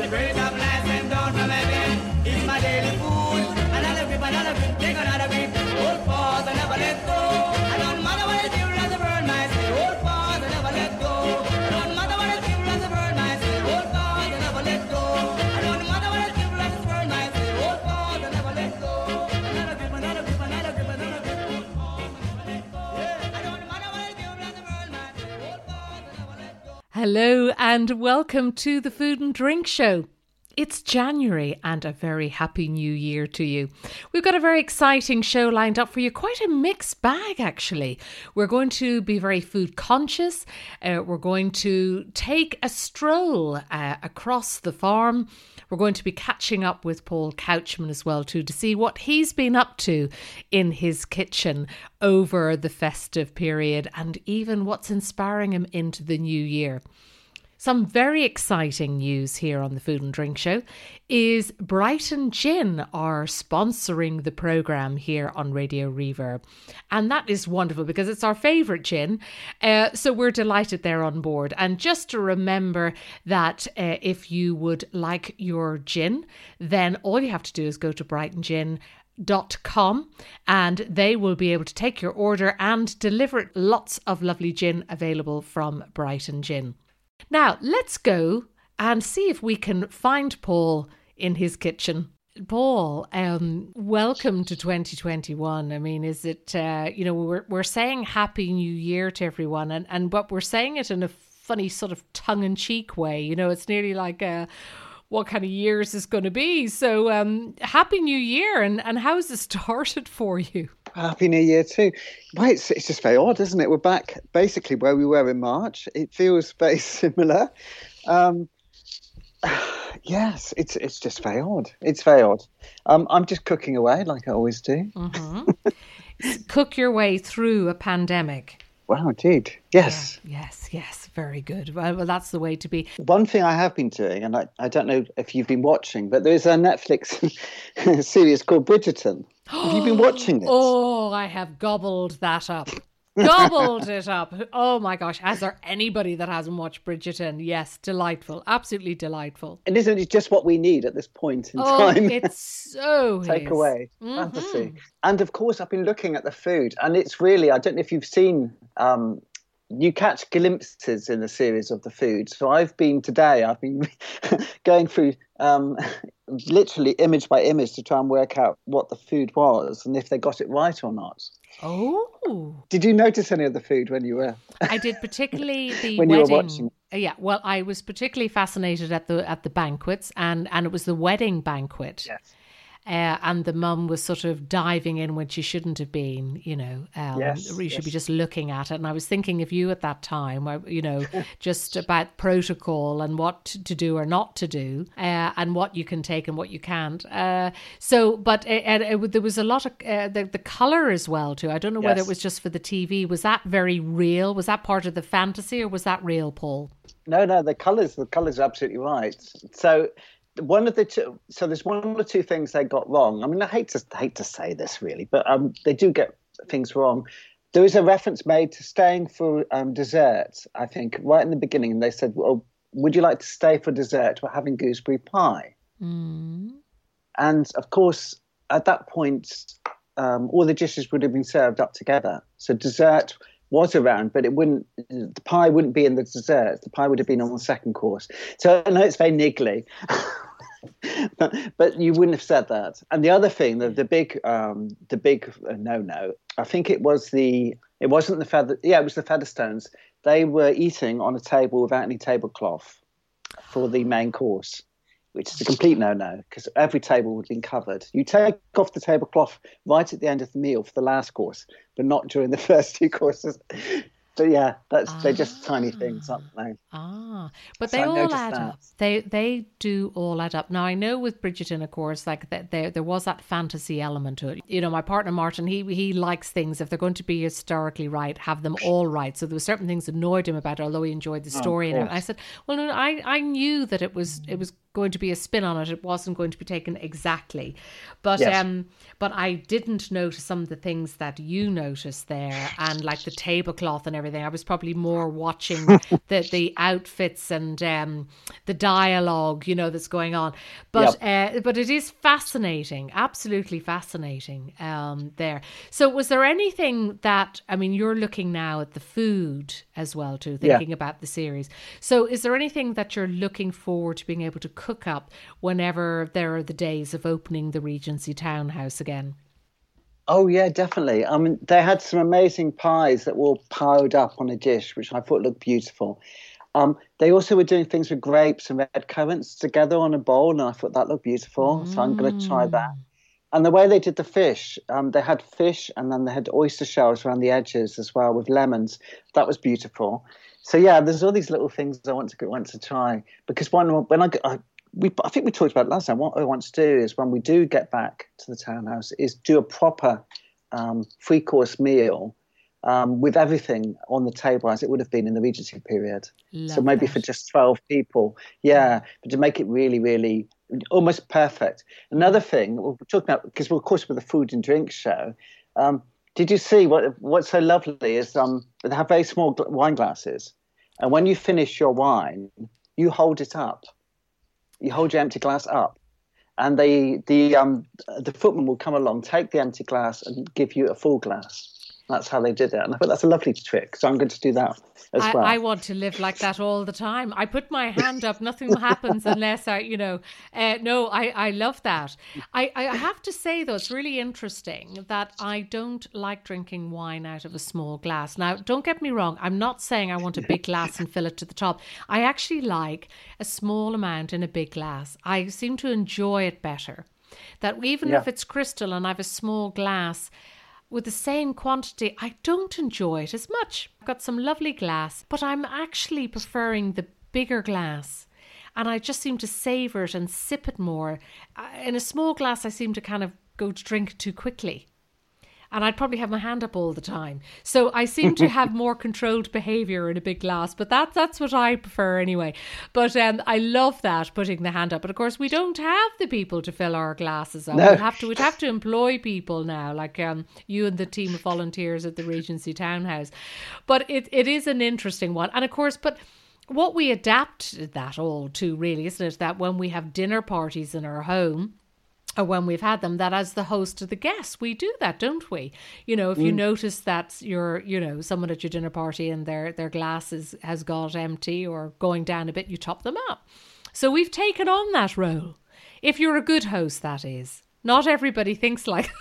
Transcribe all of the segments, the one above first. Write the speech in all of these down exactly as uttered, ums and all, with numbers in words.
bread up nice and down from heaven. It's my daily food. Another grip, another grip, take another grip. Old father never let go. I don't matter what it feels as a bird might say. Old father never let go. I don't matter what it feels as a bird might say. Old father never let go. I don't matter what it feels as a bird might say. Old father never let go. Another grip, another grip, another grip, another grip. Old father never let go. Yeah. I don't matter what it feels as a bird might say. Old father never let go. Hello and welcome to the Food and Drink Show. It's January and a very happy new year to you. We've got a very exciting show lined up for you. Quite a mixed bag, actually. We're going to be very food conscious. Uh, we're going to take a stroll uh, across the farm. We're going to be catching up with Paul Couchman as well too to see what he's been up to in his kitchen over the festive period and even what's inspiring him into the new year. Some very exciting news here on the Food and Drink Show is Brighton Gin are sponsoring the programme here on Radio Reverb. And that is wonderful because it's our favourite gin. Uh, so we're delighted they're on board. And just to remember that uh, if you would like your gin, then all you have to do is go to brighton gin dot com and they will be able to take your order and deliver lots of lovely gin available from Brighton Gin. Now, let's go and see if we can find Paul in his kitchen. Paul, um, welcome to twenty twenty-one. I mean, is it, uh, you know, we're we're saying Happy New Year to everyone, and, and but we're saying it in a funny sort of tongue-in-cheek way. You know, it's nearly like, uh, what kind of year is this going to be? So, um, Happy New Year, and, and how's it started for you? Happy New Year too. Well, it's, it's just very odd, isn't it? We're back basically where we were in March. It feels very similar. Um, yes, it's it's just very odd. It's very odd. Um, I'm just cooking away like I always do. Mm-hmm. Cook your way through a pandemic. Wow, indeed. Yes. Yeah, yes, yes. Very good. Well, well, that's the way to be. One thing I have been doing, and I, I don't know if you've been watching, but there's a Netflix series called Bridgerton. Have you been watching this? Oh, I have gobbled that up. Gobbled it up. Oh my gosh. Is there anybody that hasn't watched Bridgerton? Yes, delightful. Absolutely delightful. And isn't it just what we need at this point in oh, time? It's so Take is. away. Mm-hmm. Fantasy. And of course, I've been looking at the food, and it's really, I don't know if you've seen, um, you catch glimpses in the series of the food. So I've been today, I've been going through um, literally image by image to try and work out what the food was and if they got it right or not. Oh. Did you notice any of the food when you were? I did, particularly the when wedding. You were watching. Yeah, well, I was particularly fascinated at the at the banquets, and, and it was the wedding banquet. Yes. Uh, and the mum was sort of diving in when she shouldn't have been, you know, um, yes, you should yes. be just looking at it. And I was thinking of you at that time, you know, just about protocol and what to do or not to do, uh, and what you can take and what you can't. Uh, so, but it, it, it, there was a lot of uh, the, the colour as well, too. I don't know yes. whether it was just for the T V. Was that very real? Was that part of the fantasy or was that real, Paul? No, no, the colours, the colours are absolutely right. So, One of the two, so there's one or two things they got wrong. I mean, I hate to hate to say this really, but um, they do get things wrong. There was a reference made to staying for um, dessert, I think, right in the beginning. And they said, well, would you like to stay for dessert? We're having gooseberry pie. Mm. And of course, at that point, um, all the dishes would have been served up together. So dessert was around, but it wouldn't, the pie wouldn't be in the dessert. The pie would have been on the second course. So I know it's very niggly, but, but you wouldn't have said that. And the other thing, the, the big, um, the big uh, no-no, I think it was the, it wasn't the feather, yeah, it was the Featherstones. They were eating on a table without any tablecloth for the main course, which is a complete no-no because every table would have been covered. You take off the tablecloth right at the end of the meal for the last course, but not during the first two courses. But yeah, that's ah. they're just tiny things, aren't they? Ah, but so they I all add that. up. They they do all add up. Now I know with Bridgerton, of course, like that there there was that fantasy element to it. You know, my partner Martin, he he likes things if they're going to be historically right, have them all right. So there were certain things that annoyed him about it, although he enjoyed the story. Oh, and I said, well, no, I I knew that it was it was going to be a spin on it. It wasn't going to be taken exactly. But Yes. um, but I didn't notice some of the things that you noticed there, and like the tablecloth and everything. I was probably more watching the, the outfits and um, the dialogue, you know, that's going on. But uh, but it is fascinating, absolutely fascinating um, there. So was there anything that, I mean, you're looking now at the food as well too, thinking Yeah. about the series. So is there anything that you're looking forward to being able to cook up whenever there are the days of opening the Regency Townhouse again? Oh yeah, definitely. I mean, they had some amazing pies that were all piled up on a dish, which I thought looked beautiful. Um, they also were doing things with grapes and red currants together on a bowl, and I thought that looked beautiful. So I'm going to try that. And the way they did the fish, um, they had fish and then they had oyster shells around the edges as well with lemons. That was beautiful. So yeah, there's all these little things I want to want to try, because when when I, I we I think we talked about it last time. What I want to do is, when we do get back to the townhouse, is do a proper um, three course meal um, with everything on the table as it would have been in the Regency period. Love so maybe that. for just twelve people, yeah, but to make it really, really almost perfect. Another thing we're talking about, because we're of course with the food and drink show. Um, Did you see what what's so lovely is um, they have very small gl- wine glasses, and when you finish your wine, you hold it up. You hold your empty glass up, and the the um the footman will come along, take the empty glass, and give you a full glass. That's how they did it, and I thought that's a lovely trick. So I'm going to do that as I, well. I want to live like that all the time. I put my hand up, nothing happens unless I, you know, uh, no, I, I love that. I, I have to say, though, it's really interesting that I don't like drinking wine out of a small glass. Now, don't get me wrong. I'm not saying I want a big glass and fill it to the top. I actually like a small amount in a big glass. I seem to enjoy it better. That even Yeah. if it's crystal and I have a small glass, with the same quantity, I don't enjoy it as much. I've got some lovely glass, but I'm actually preferring the bigger glass. And I just seem to savour it and sip it more. Uh, In a small glass, I seem to kind of go to drink too quickly. And I'd probably have my hand up all the time. So I seem to have more controlled behaviour in a big glass. But that, that's what I prefer anyway. But um, I love that, putting the hand up. But of course, we don't have the people to fill our glasses up. No. We'd have to, we'd have to employ people now, like um, you and the team of volunteers at the Regency Townhouse. But it, it is an interesting one. And of course, but what we adapt that all to really, isn't it? That when we have dinner parties in our home, or when we've had them, that as the host of the guests, we do that, don't we? You know, if you notice that you're, you know, someone at your dinner party and their, their glass is, has got empty or going down a bit, you top them up. So we've taken on that role. If you're a good host, that is. Not everybody thinks like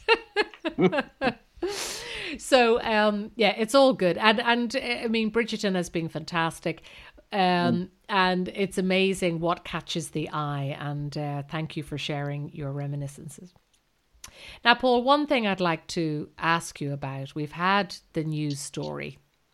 that. So, um, yeah, it's all good. And, and I mean, Bridgerton has been fantastic. Um, mm. And it's amazing what catches the eye. And uh, thank you for sharing your reminiscences. Now, Paul, one thing I'd like to ask you about, we've had the news story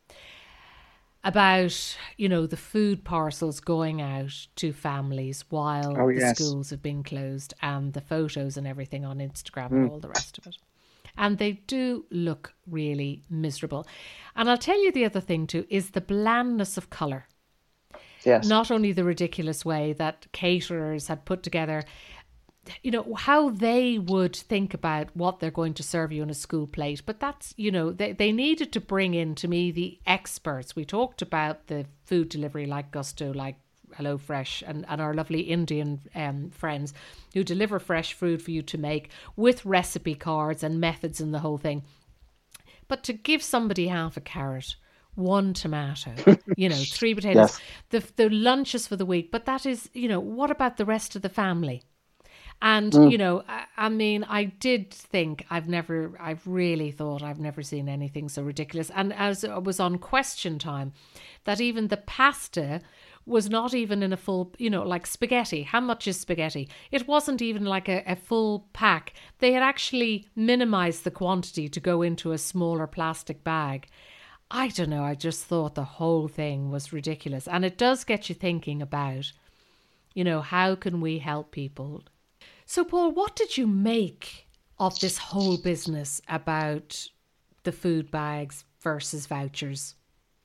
about, you know, the food parcels going out to families while Oh, the yes. schools have been closed, and the photos and everything on Instagram Mm. and all the rest of it. And they do look really miserable. And I'll tell you the other thing too, is the blandness of colour. Yes. Not only the ridiculous way that caterers had put together, you know, how they would think about what they're going to serve you on a school plate. But that's, you know, they, they needed to bring in, to me, the experts. We talked about the food delivery like Gusto, like HelloFresh, and, and our lovely Indian um, friends who deliver fresh food for you to make with recipe cards and methods and the whole thing. But to give somebody half a carrot, one tomato, you know, three potatoes, Yes. the the lunches for the week. But that is, you know, what about the rest of the family? And, Mm. you know, I, I mean, I did think I've never, I've really thought I've never seen anything so ridiculous. And as it was on Question Time, that even the pasta was not even in a full, you know, like spaghetti. How much is spaghetti? It wasn't even like a, a full pack. They had actually minimized the quantity to go into a smaller plastic bag. I don't know, I just thought the whole thing was ridiculous. And it does get you thinking about, you know, how can we help people? So, Paul, what did you make of this whole business about the food bags versus vouchers?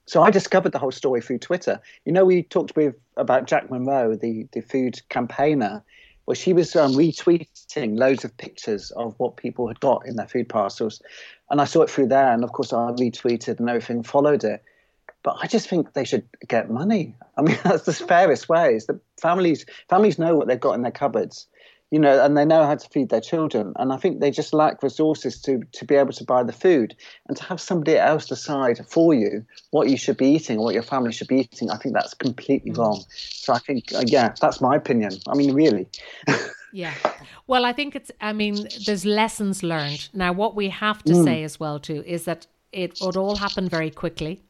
So I discovered the whole story through Twitter. You know, we talked with about Jack Monroe, the, the food campaigner, where she was um, retweeting loads of pictures of what people had got in their food parcels. And I saw it through there. And of course, I retweeted and everything, followed it. But I just think they should get money. I mean, that's the fairest way. Is that families families know what they've got in their cupboards, you know, and they know how to feed their children. And I think they just lack resources to to be able to buy the food, and to have somebody else decide for you what you should be eating or what your family should be eating. I think that's completely wrong. So I think, uh, yeah, that's my opinion. I mean, really. Yeah. Well, I think it's, I mean, there's lessons learned. Now, what we have to mm. say as well, too, is that it would all happen very quickly.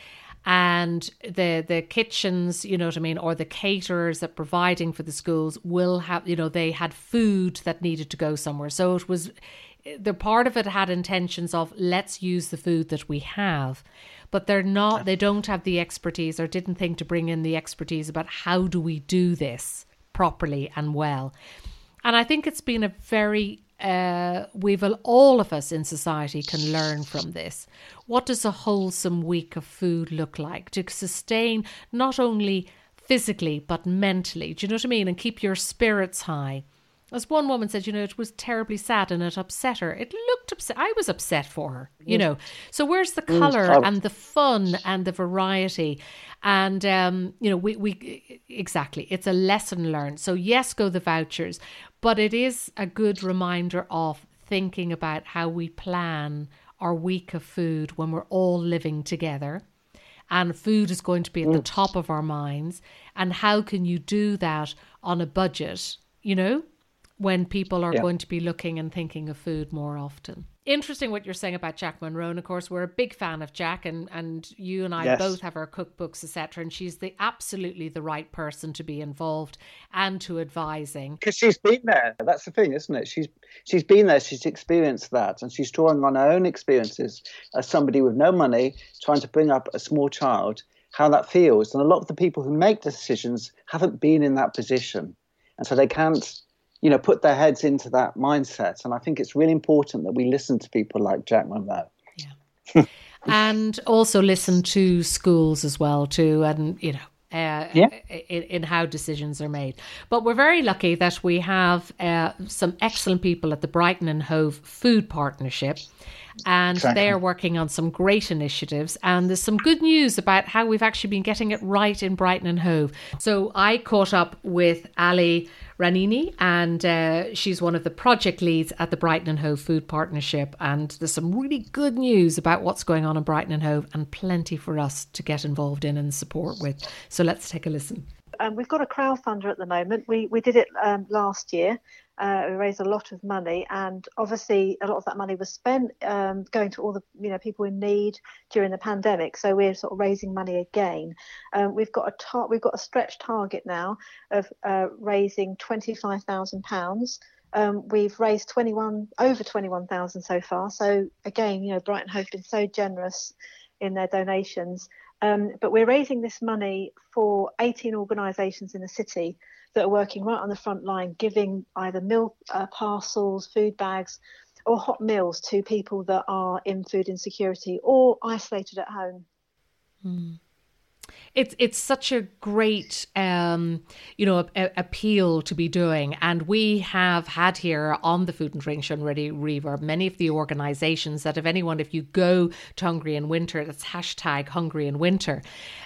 And the the kitchens, you know what I mean, or the caterers that providing for the schools will have, you know, they had food that needed to go somewhere. So it was, the part of it had intentions of let's use the food that we have, but they're not, they don't have the expertise or didn't think to bring in the expertise about how do we do this properly and well. And I think it's been a very Uh, we've all of us in society can learn from this. What does a wholesome week of food look like to sustain not only physically but mentally? Do you know what I mean? And keep your spirits high. As one woman said, you know, it was terribly sad and it upset her. It looked upset. I was upset for her, you know. So where's the colour and the fun and the variety? And, um, you know, we, we exactly, it's a lesson learned. So yes, go the vouchers. But it is a good reminder of thinking about how we plan our week of food when we're all living together. And food is going to be at the top of our minds. And how can you do that on a budget, you know, when people are yeah. going to be looking and thinking of food more often. Interesting what you're saying about Jack Monroe. And of course, we're a big fan of Jack, and, and you and I yes. both have our cookbooks, et cetera. And she's the absolutely the right person to be involved and to advising. Because she's been there. That's the thing, isn't it? She's she's been there. She's experienced that. And she's drawing on her own experiences as somebody with no money, trying to bring up a small child, how that feels. And a lot of the people who make decisions haven't been in that position. And so they can't, you know, put their heads into that mindset. And I think it's really important that we listen to people like Jack Monroe. Yeah. And also listen to schools as well, too. And, you know, uh, yeah. in, in how decisions are made. But we're very lucky that we have uh, some excellent people at the Brighton and Hove Food Partnership. And exactly. they are working on some great initiatives. And there's some good news about how we've actually been getting it right in Brighton and Hove. So I caught up with Ali Ranini, and uh, she's one of the project leads at the Brighton and Hove Food Partnership. And there's some really good news about what's going on in Brighton and Hove, and plenty for us to get involved in and support with. So let's take a listen. Um, we've got a crowdfunder at the moment. We we did it um, last year. Uh, we raised a lot of money, and obviously a lot of that money was spent um, going to all the you know people in need during the pandemic. So we're sort of raising money again. Um, we've got a tar- we've got a stretch target now of uh, raising twenty-five thousand pounds. Um, we've raised twenty-one over twenty-one thousand so far. So again, you know, Brighton Hove have been so generous in their donations. Um, but we're raising this money for eighteen organisations in the city that are working right on the front line, giving either meal uh, parcels, food bags, or hot meals to people that are in food insecurity or isolated at home. Mm. It's it's such a great, um, you know, a, a appeal to be doing. And we have had here on the Food and Drink Show already, Reverb, many of the organisations that if anyone, if you go to Hungry in Winter, that's hashtag Hungry in Winter.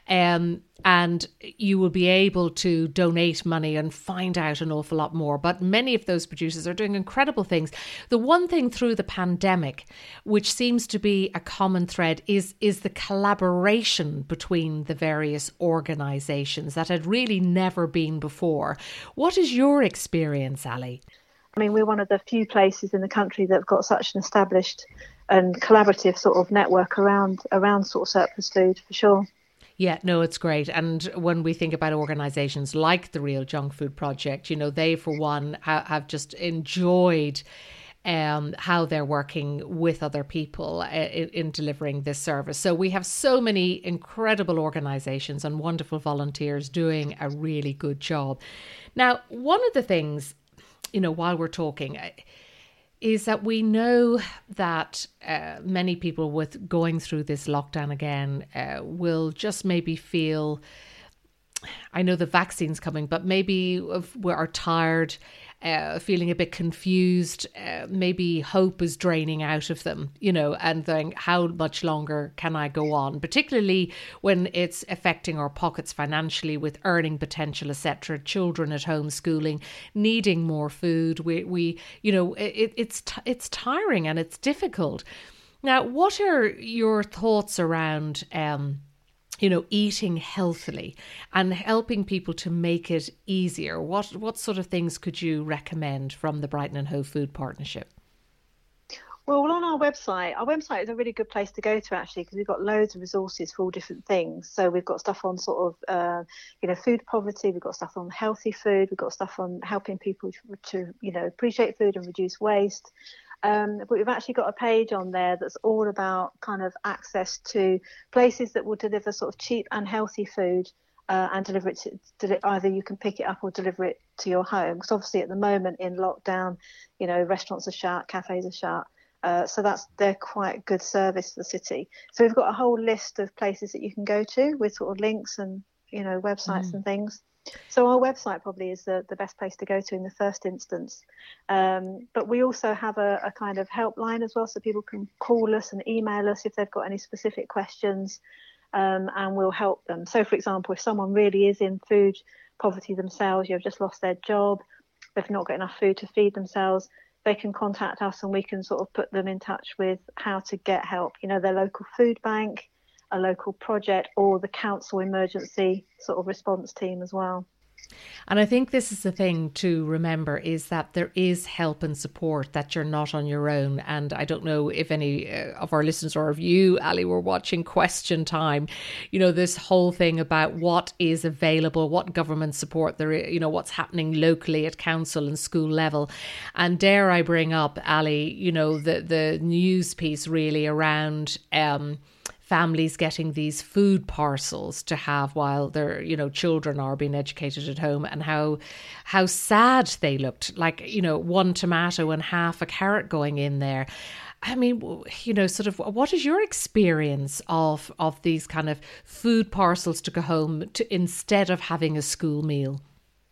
Um, and you will be able to donate money and find out an awful lot more. But many of those producers are doing incredible things. The one thing through the pandemic, which seems to be a common thread, is, is the collaboration between the various organisations that had really never been before. What is your experience, Ali? I mean, we're one of the few places in the country that have got such an established and collaborative sort of network around around sort of surplus food, for sure. Yeah, no, it's great. And when we think about organisations like the Real Junk Food Project, you know, they, for one, ha- have just enjoyed um, how they're working with other people uh, in, in delivering this service. So we have so many incredible organisations and wonderful volunteers doing a really good job. Now, one of the things, you know, while we're talking, is that we know that uh, many people with going through this lockdown again uh, will just maybe feel, I know the vaccine's coming, but maybe we are tired, uh, feeling a bit confused, uh, maybe hope is draining out of them, you know, and then how much longer can I go on, particularly when it's affecting our pockets financially with earning potential, et cetera, children at home schooling, needing more food. We, we you know, it, it's t- it's tiring and it's difficult. Now, what are your thoughts around um you know, eating healthily and helping people to make it easier? What what sort of things could you recommend from the Brighton and Hove Food Partnership? Well, on our website, our website is a really good place to go to, actually, because we've got loads of resources for all different things. So we've got stuff on sort of, uh, you know, food poverty. We've got stuff on healthy food. We've got stuff on helping people to, to you know, appreciate food and reduce waste. Um, but we've actually got a page on there that's all about kind of access to places that will deliver sort of cheap and healthy food uh, and deliver it to, to either you can pick it up or deliver it to your home. Because obviously at the moment in lockdown, you know, restaurants are shut, cafes are shut. Uh, so that's they're quite good service for the city. So we've got a whole list of places that you can go to with sort of links and, you know, websites mm. and things. So our website probably is the, the best place to go to in the first instance. Um, but we also have a, a kind of helpline as well, so people can call us and email us if they've got any specific questions, um, and we'll help them. So, for example, if someone really is in food poverty themselves, you've just lost their job, they've not got enough food to feed themselves, they can contact us and we can sort of put them in touch with how to get help. You know, their local food bank, a local project, or the council emergency sort of response team as well. And I think this is the thing to remember, is that there is help and support, that you're not on your own. And I don't know if any uh, of our listeners or of you, Ali, were watching Question Time, you know, this whole thing about what is available, what government support there is, you know, what's happening locally at council and school level. And dare I bring up, Ali, you know, the, the news piece really around um families getting these food parcels to have while their, you know, children are being educated at home, and how how sad they looked, like, you know, one tomato and half a carrot going in there. I mean, you know, sort of, what is your experience of of these kind of food parcels to go home to instead of having a school meal?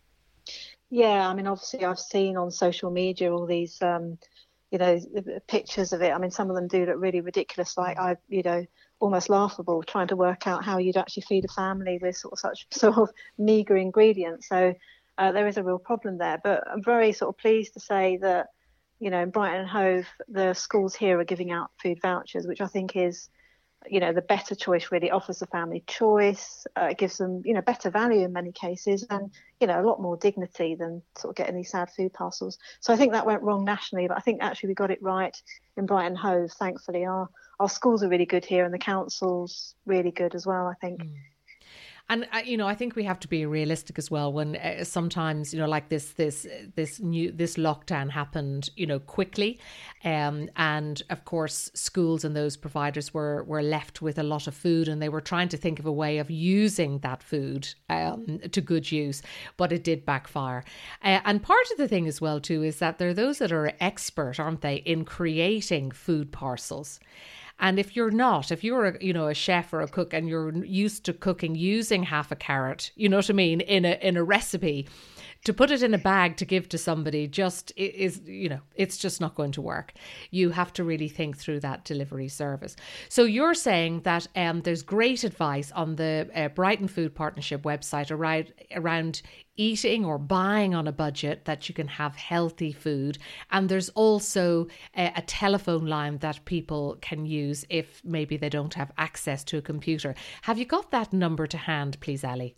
Yeah, I mean, obviously I've seen on social media all these, um, you know, pictures of it. I mean, some of them do look really ridiculous, like, I, you know, almost laughable, trying to work out how you'd actually feed a family with sort of such sort of meagre ingredients. So uh, there is a real problem there. But I'm very sort of pleased to say that, you know, in Brighton and Hove, the schools here are giving out food vouchers, which I think is, you know, the better choice. Really offers the family choice. Uh, it gives them, you know, better value in many cases, and, you know, a lot more dignity than sort of getting these sad food parcels. So I think that went wrong nationally, but I think actually we got it right in Brighton and Hove. Thankfully, our our schools are really good here, and the council's really good as well, I think. Mm. And, uh, you know, I think we have to be realistic as well when uh, sometimes, you know, like this, this, this new, this lockdown happened, you know, quickly. Um, and of course, schools and those providers were, were left with a lot of food, and they were trying to think of a way of using that food um, to good use, but it did backfire. Uh, and part of the thing as well, too, is that there are those that are expert, aren't they, in creating food parcels. And if you're not, if you're a, you know, a chef or a cook and you're used to cooking using half a carrot, you know what I mean, in a in a recipe, to put it in a bag to give to somebody just is, you know, it's just not going to work. You have to really think through that delivery service. So you're saying that um, there's great advice on the uh, Brighton Food Partnership website around around eating or buying on a budget, that you can have healthy food. And there's also a, a telephone line that people can use if maybe they don't have access to a computer. Have you got that number to hand, please, Ali?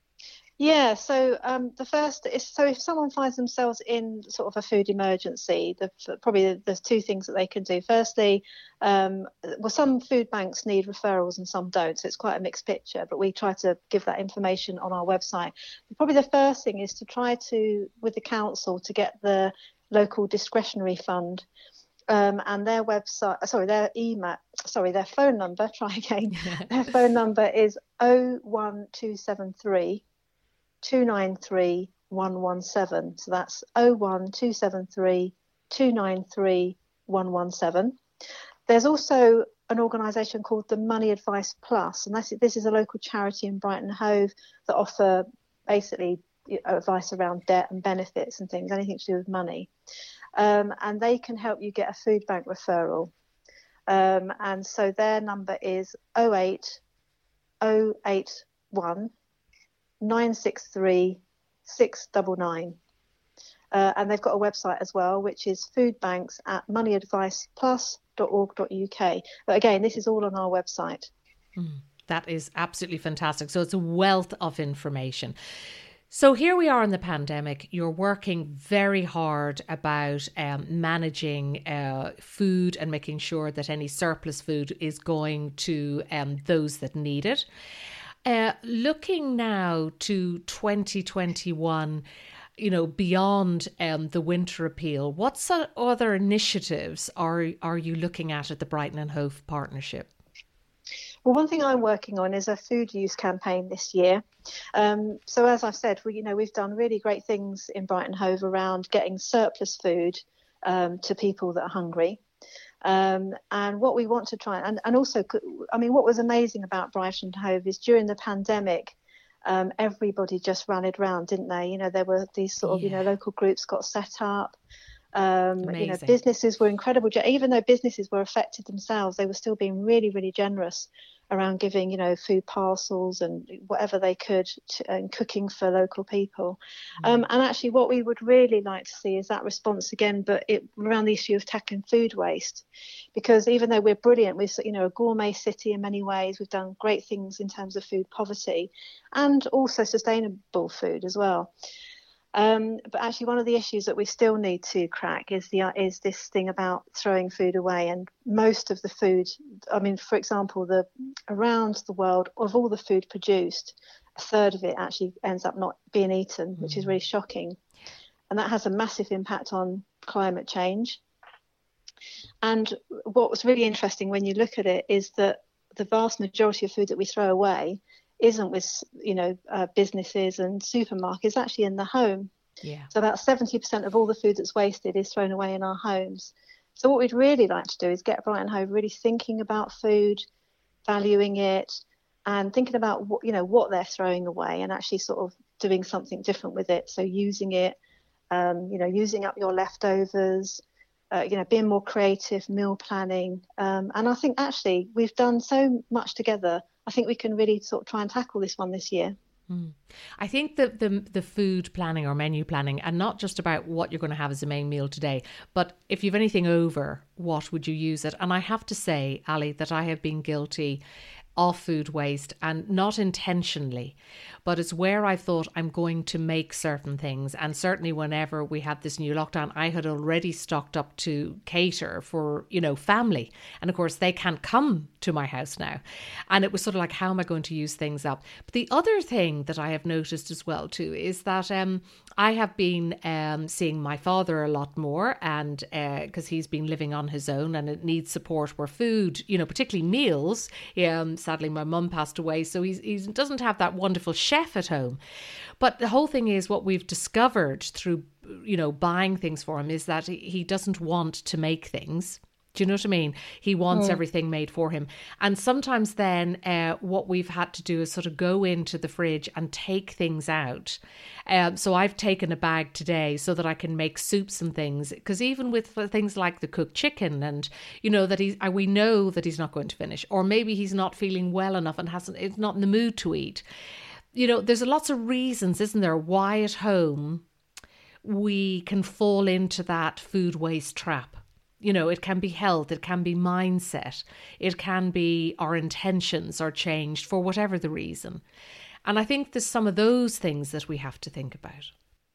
Yeah, so um, the first is, so if someone finds themselves in sort of a food emergency, the, probably there's two things that they can do. Firstly, um, well, some food banks need referrals and some don't, so it's quite a mixed picture, but we try to give that information on our website. Probably the first thing is to try to, with the council, to get the local discretionary fund. Um, and their website, sorry, their email, sorry, their phone number, try again. Their phone number is oh one two seven three two nine three one one seven. So that's oh one two seven three two nine three one one seven. There's also an organisation called the Money Advice Plus, and that's, this is a local charity in Brighton Hove that offer basically advice around debt and benefits and things, anything to do with money. Um, and they can help you get a food bank referral. Um, and so their number is oh eight oh eight one nine six three six nine nine. Uh, and they've got a website as well, which is foodbanks at money advice plus dot org dot U K. But again, this is all on our website. Mm, that is absolutely fantastic. So it's a wealth of information. So here we are in the pandemic. You're working very hard about um, managing uh, food and making sure that any surplus food is going to um, those that need it. Uh, looking now to twenty twenty-one, you know, beyond um, the winter appeal, what sort of other initiatives are are you looking at at the Brighton and Hove Partnership? Well, one thing I'm working on is a food use campaign this year. Um, so as I've said, we, you know, we've done really great things in Brighton Hove around getting surplus food um, to people that are hungry. Um, and what we want to try and, and also, I mean, what was amazing about Brighton Hove is during the pandemic, um, everybody just rallied round, didn't they? You know, there were these sort of, yeah. you know, local groups got set up. Um, you know, businesses were incredible. Even though businesses were affected themselves, they were still being really, really generous around giving, you know, food parcels and whatever they could to, and cooking for local people. Mm. Um, and actually what we would really like to see is that response again, but it, around the issue of tackling food waste. Because even though we're brilliant, we're, you know, a gourmet city in many ways, we've done great things in terms of food poverty and also sustainable food as well. Um, but actually, one of the issues that we still need to crack is the is this thing about throwing food away. And most of the food, I mean, for example, the around the world of all the food produced, a third of it actually ends up not being eaten, mm. which is really shocking. And that has a massive impact on climate change. And what was really interesting when you look at it is that the vast majority of food that we throw away isn't with, you know, uh, businesses and supermarkets, actually in the home. Yeah. So about seventy percent of all the food that's wasted is thrown away in our homes. So what we'd really like to do is get Brighton Hove really thinking about food, valuing it, and thinking about what, you know, what they're throwing away and actually sort of doing something different with it. So using it, um, you know, using up your leftovers, uh, you know, being more creative, meal planning. Um, and I think actually we've done so much together. I think we can really sort of try and tackle this one this year. Mm. I think that the the food planning or menu planning, and not just about what you're going to have as a main meal today, but if you've anything over, what would you use it? And I have to say, Ali, that I have been guilty of food waste, and not intentionally, but it's where I thought I'm going to make certain things. And certainly whenever we had this new lockdown, I had already stocked up to cater for, you know, family. And of course they can't come to my house now. And it was sort of like, how am I going to use things up? But the other thing that I have noticed as well too, is that um, I have been um, seeing my father a lot more, and because uh, he's been living on his own and it needs support where food, you know, particularly meals, um, sadly, my mum passed away, so he's, he doesn't have that wonderful chef at home. But the whole thing is, what we've discovered through, you know, buying things for him is that he doesn't want to make things. Do you know what I mean? He wants mm. everything made for him. And sometimes then uh, what we've had to do is sort of go into the fridge and take things out. Um, so I've taken a bag today so that I can make soups and things. Because even with things like the cooked chicken, and, you know, that he's, uh, we know that he's not going to finish. Or maybe he's not feeling well enough and hasn't, it's not in the mood to eat. You know, there's lots of reasons, isn't there, why at home we can fall into that food waste trap. You know, it can be health, it can be mindset, it can be our intentions are changed for whatever the reason. And I think there's some of those things that we have to think about.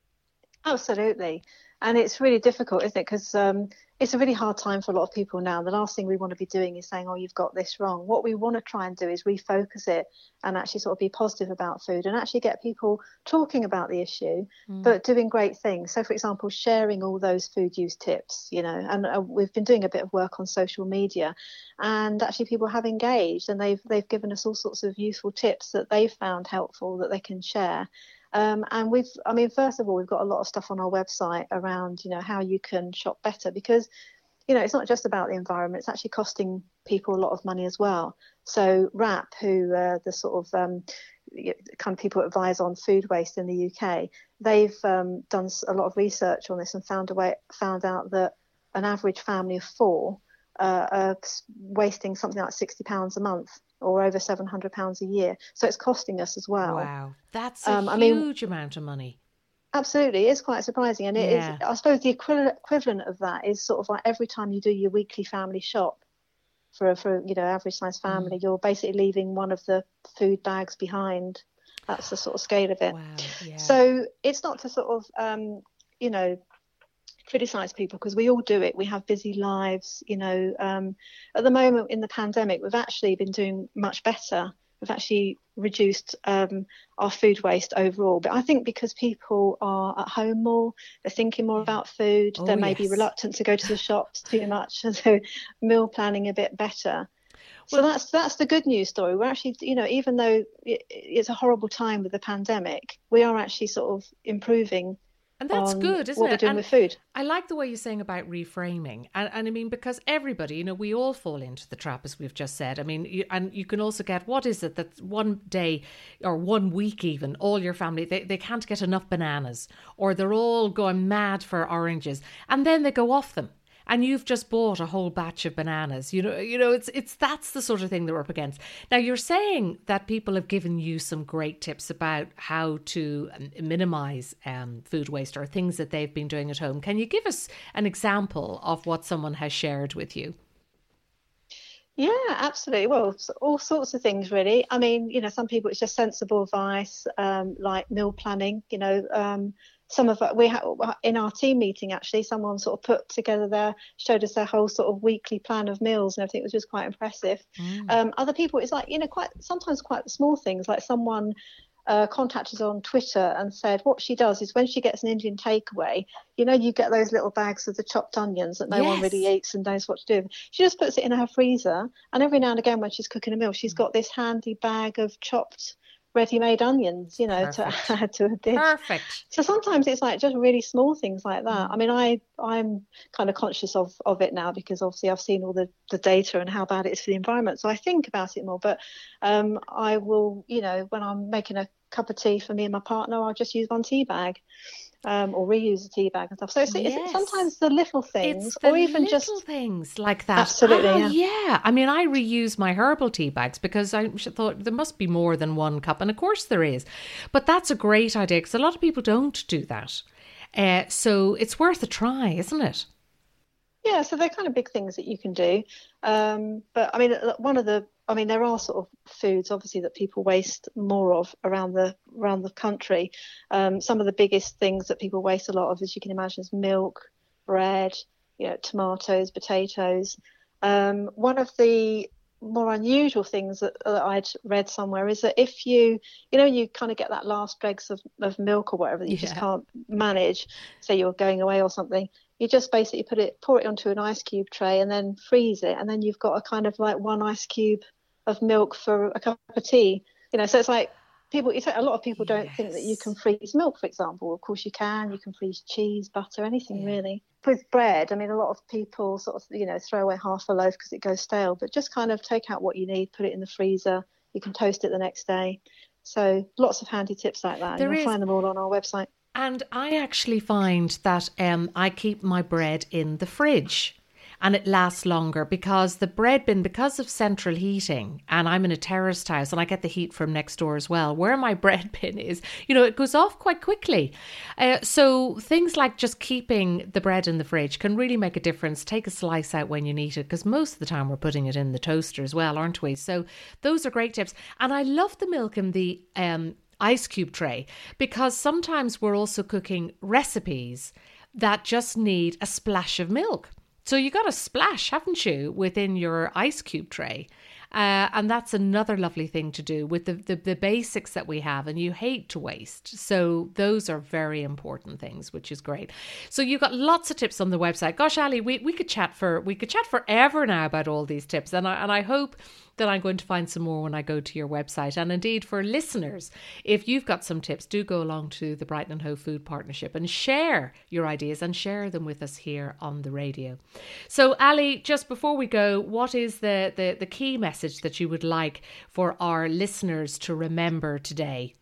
Absolutely. And it's really difficult, isn't it? Because um, it's a really hard time for a lot of people now. The last thing we want to be doing is saying, oh, you've got this wrong. What we want to try and do is refocus it and actually sort of be positive about food and actually get people talking about the issue, mm. but doing great things. So, for example, sharing all those food use tips, you know, and uh, we've been doing a bit of work on social media, and actually people have engaged, and they've they've given us all sorts of useful tips that they've found helpful that they can share. Um, and we've, I mean, first of all, we've got a lot of stuff on our website around, you know, how you can shop better, because, you know, it's not just about the environment, it's actually costing people a lot of money as well. So R A P, who uh, the sort of um, kind of people who advise on food waste in the U K, they've um, done a lot of research on this and found a way, found out that an average family of four uh, are wasting something like sixty pounds a month, or over seven hundred pounds a year. So it's costing us as well. Wow, that's a um, huge I mean, amount of money. Absolutely, it's quite surprising. And it yeah. is, I suppose the equivalent, equivalent of that is sort of like every time you do your weekly family shop for, for you know, average size family, mm. you're basically leaving one of the food bags behind. That's the sort of scale of it. Wow, yeah. So it's not to sort of, um, you know, criticize people, because we all do it. We have busy lives, you know. Um, at the moment in the pandemic, we've actually been doing much better. We've actually reduced um, our food waste overall. But I think because people are at home more, they're thinking more about food, oh, they may yes. be reluctant to go to the shops too much, so meal planning a bit better. So well, that's that's the good news story. We're actually, you know, even though it, it's a horrible time with the pandemic, we are actually sort of improving. And that's good, isn't what it? We're doing and with food. I like the way you're saying about reframing. And, and I mean, because everybody, you know, we all fall into the trap, as we've just said. I mean, you, and you can also get, what is it, that one day or one week even, all your family, they, they can't get enough bananas, or they're all going mad for oranges. And then they go off them. And you've just bought a whole batch of bananas. You know, you know, it's it's that's the sort of thing that we're up against. Now, you're saying that people have given you some great tips about how to minimise um, food waste, or things that they've been doing at home. Can you give us an example of what someone has shared with you? Yeah, absolutely. Well, all sorts of things, really. I mean, you know, some people it's just sensible advice, um, like meal planning. You know, um, some of it, we ha- in our team meeting, actually, someone sort of put together their, showed us their whole sort of weekly plan of meals and everything. It was just quite impressive. Mm. Um, other people, it's like, you know, quite sometimes quite small things, like someone uh, contacted us on Twitter and said what she does is when she gets an Indian takeaway, you know, you get those little bags of the chopped onions that no yes. one really eats and knows what to do. She just puts it in her freezer, and every now and again when she's cooking a meal, she's got this handy bag of chopped ready-made onions, you know, Perfect. to add to a dish. Perfect. So sometimes it's like just really small things like that. I mean, I, I'm kind of conscious of, of it now, because obviously I've seen all the, the data and how bad it is for the environment. So I think about it more, but um, I will, you know, when I'm making a cup of tea for me and my partner, I'll just use one tea bag. Um, or reuse a tea bag and stuff. So it's, yes. it's sometimes the little things, it's the or even little just things like that. Absolutely, oh, yeah. yeah. I mean, I reuse my herbal tea bags because I thought there must be more than one cup, and of course there is. But that's a great idea, because a lot of people don't do that. Uh, so it's worth a try, isn't it? Yeah, so they're kind of big things that you can do. Um, but I mean, one of the, I mean, there are sort of foods, obviously, that people waste more of around the around the country. Um, some of the biggest things that people waste a lot of, as you can imagine, is milk, bread, you know, tomatoes, potatoes. Um, one of the more unusual things that, that I'd read somewhere is that if you, you know, you kind of get that last dregs of, of milk or whatever that you yeah. just can't manage, say you're going away or something, you just basically put it, pour it onto an ice cube tray and then freeze it, and then you've got a kind of like one ice cube of milk for a cup of tea. You know, so it's like people, a lot of people don't yes. think that you can freeze milk, for example. Of course you can. You can freeze cheese, butter, anything yeah. really. With bread, I mean, a lot of people sort of, you know, throw away half a loaf because it goes stale, but just kind of take out what you need, put it in the freezer. You can toast it the next day. So lots of handy tips like that. There and you'll is. find them all on our website. And I actually find that um, I keep my bread in the fridge, and it lasts longer, because the bread bin, because of central heating, and I'm in a terraced house and I get the heat from next door as well, where my bread bin is, you know, it goes off quite quickly. Uh, so things like just keeping the bread in the fridge can really make a difference. Take a slice out when you need it, because most of the time we're putting it in the toaster as well, aren't we? So those are great tips. And I love the milk in the um, ice cube tray, because sometimes we're also cooking recipes that just need a splash of milk. So you got a splash, haven't you, within your ice cube tray? Uh, and that's another lovely thing to do with the, the, the basics that we have, and you hate to waste. So those are very important things, which is great. So you've got lots of tips on the website. Gosh, Ali, we, we could chat for we could chat forever now about all these tips. And I, and I hope then I'm going to find some more when I go to your website. And indeed, for listeners, if you've got some tips, do go along to the Brighton and Hove Food Partnership and share your ideas and share them with us here on the radio. So, Ali, just before we go, what is the, the, the key message that you would like for our listeners to remember today?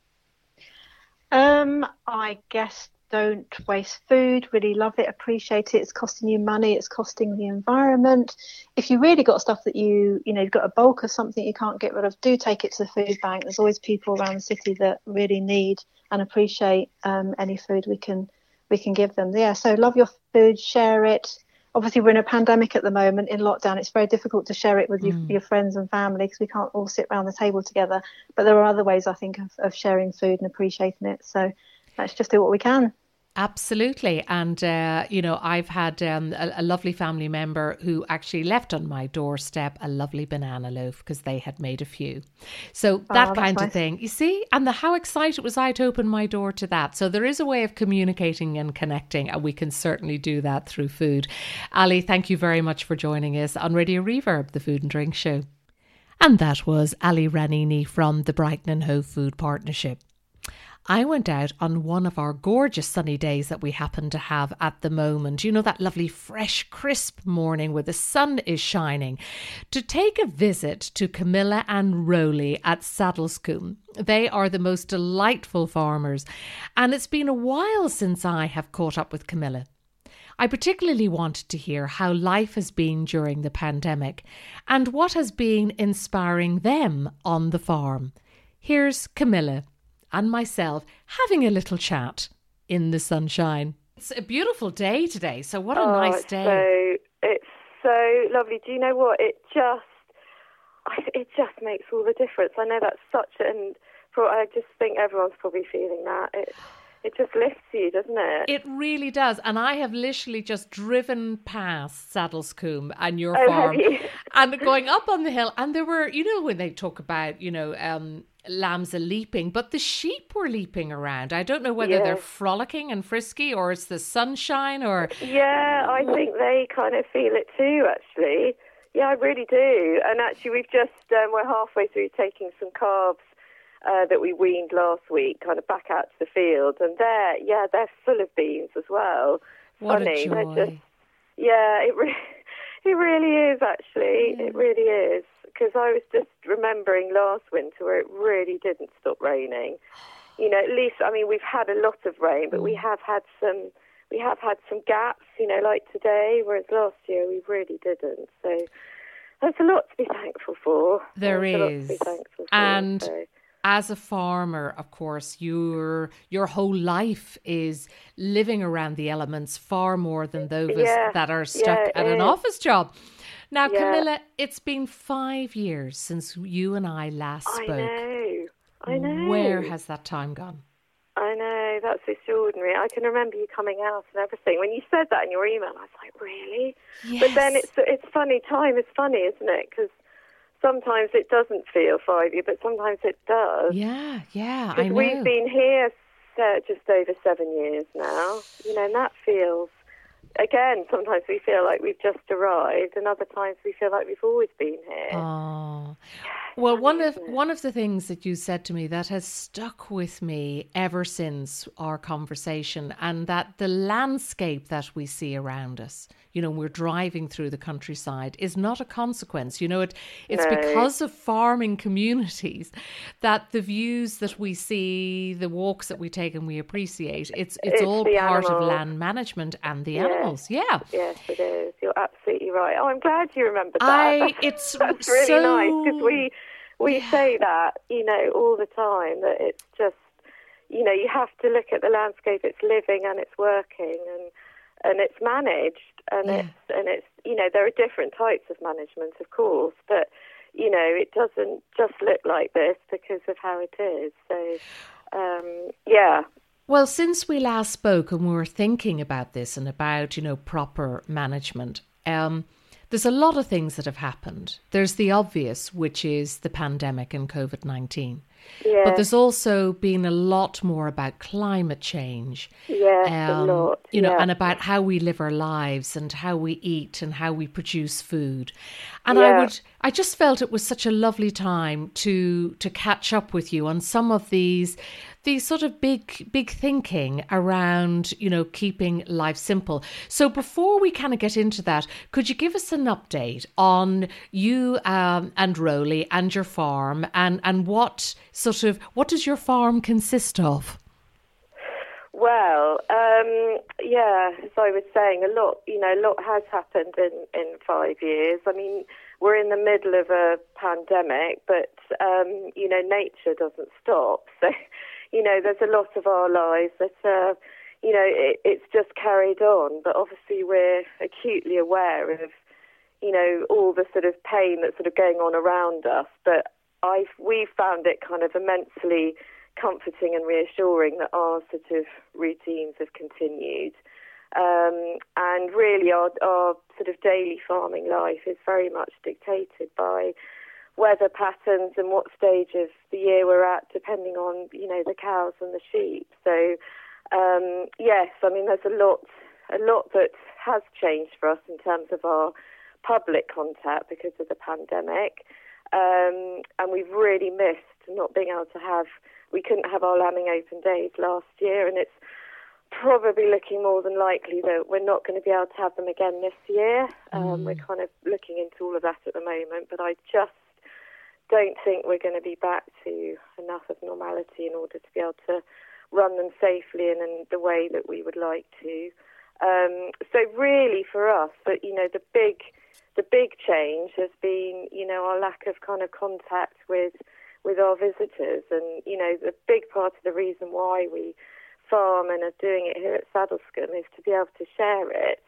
Um, I guess don't waste food. Really love it, appreciate it. It's costing you money. It's costing the environment. If you really got stuff that you, you know, you've got a bulk of something you can't get rid of, do take it to the food bank. There's always people around the city that really need and appreciate um, any food we can we can give them. Yeah. So love your food, share it. Obviously, we're in a pandemic at the moment, in lockdown. It's very difficult to share it with mm. your, your friends and family because we can't all sit around the table together. But there are other ways, I think, of, of sharing food and appreciating it. So let's just do what we can. Absolutely. And, uh, you know, I've had um, a, a lovely family member who actually left on my doorstep a lovely banana loaf because they had made a few. So that oh, kind nice. of thing, you see, and the, how excited was I to open my door to that. So there is a way of communicating and connecting, and we can certainly do that through food. Ali, thank you very much for joining us on Radio Reverb, the Food and Drink Show. And that was Ali Ranini from the Brighton and Hove Food Partnership. I went out on one of our gorgeous sunny days that we happen to have at the moment. You know, that lovely fresh, crisp morning where the sun is shining, to take a visit to Camilla and Rowley at Saddlescombe. They are the most delightful farmers, and it's been a while since I have caught up with Camilla. I particularly wanted to hear how life has been during the pandemic and what has been inspiring them on the farm. Here's Camilla and myself having a little chat in the sunshine. It's a beautiful day today, so what a oh, nice it's day. So, it's so lovely. Do you know what? It just it just makes all the difference. I know that's such an... I just think everyone's probably feeling that. It, it just lifts you, doesn't it? It really does. And I have literally just driven past Saddlescombe and your oh, farm have you? and going up on the hill. And there were, you know, when they talk about, you know, um, lambs are leaping, but the sheep were leaping around. I don't know whether yes. they're frolicking and frisky or it's the sunshine or... Yeah, I think they kind of feel it too, actually. Yeah, I really do. And actually, we've just, um, we're halfway through taking some calves uh, that we weaned last week, kind of back out to the field. And they're, yeah, they're full of beans as well. What Funny. a joy. They're just, yeah, it, re- it really is, actually. Yeah. It really is. Because I was just remembering last winter where it really didn't stop raining. You know, at least, I mean, we've had a lot of rain, but we have had some, we have had some gaps, you know, like today, whereas last year we really didn't. So there's a lot to be thankful for. There there's is. A lot to be thankful for, and so. As a farmer, of course, your your whole life is living around the elements far more than those yeah. that are stuck yeah, at an is. office job. Now, yeah. Camilla, it's been five years since you and I last spoke. I know, I know. Where has that time gone? I know, that's extraordinary. I can remember you coming out and everything. When you said that in your email, I was like, really? Yes. But then it's it's funny, time is funny, isn't it? Because sometimes it doesn't feel five years, but sometimes it does. Yeah, yeah, I know. We've been here uh, just over seven years now, you know, and that feels... Again, sometimes we feel like we've just arrived, and other times we feel like we've always been here. Oh, well, funny, one of one of the things that you said to me that has stuck with me ever since our conversation, and that the landscape that we see around us, you know, we're driving through the countryside, is not a consequence. You know, it it's no. because of farming communities that the views that we see, the walks that we take, and we appreciate. It's it's, it's all part animals. of land management and the yeah. animals. Yeah. Yes, it is. You're absolutely right. Oh, I'm glad you remembered that. I, it's That's really so... nice because we we yeah. say that, you know, all the time, that it's just, you know, you have to look at the landscape. It's living and it's working and and it's managed and yeah. it's and it's you know, there are different types of management, of course, but you know, it doesn't just look like this because of how it is. So, um, yeah. Well, since we last spoke and we were thinking about this and about, you know, proper management, um, there's a lot of things that have happened. There's the obvious, which is the pandemic and COVID nineteen. Yeah. But there's also been a lot more about climate change. Yes, um, a lot. You know, yeah. and about how we live our lives and how we eat and how we produce food. And Yeah. I would, I just felt it was such a lovely time to to catch up with you on some of these these sort of big, big thinking around, you know, keeping life simple. So before we kind of get into that, could you give us an update on you um, and Rowley and your farm, and, and what sort of, what does your farm consist of? Well, um, yeah, as I was saying, a lot, you know, a lot has happened in, in five years. I mean, we're in the middle of a pandemic, but, um, you know, nature doesn't stop. So, you know, there's a lot of our lives that, uh, you know, it, it's just carried on. But obviously we're acutely aware of, you know, all the sort of pain that's sort of going on around us. But I've, we've found it kind of immensely comforting and reassuring that our sort of routines have continued. Um, and really our, our sort of daily farming life is very much dictated by weather patterns and what stage of the year we're at, depending on, you know, the cows and the sheep. So, um, yes, I mean, there's a lot, a lot that has changed for us in terms of our public contact because of the pandemic. Um, and we've really missed not being able to have, we couldn't have our lambing open days last year, and it's probably looking more than likely that we're not going to be able to have them again this year. Um, Mm. We're kind of looking into all of that at the moment, but I just don't think we're going to be back to enough of normality in order to be able to run them safely and in the way that we would like to. Um, so really for us, but you know, the big, the big change has been, you know, our lack of kind of contact with, with our visitors. And, you know, the big part of the reason why we farm and are doing it here at Saddlescombe is to be able to share it.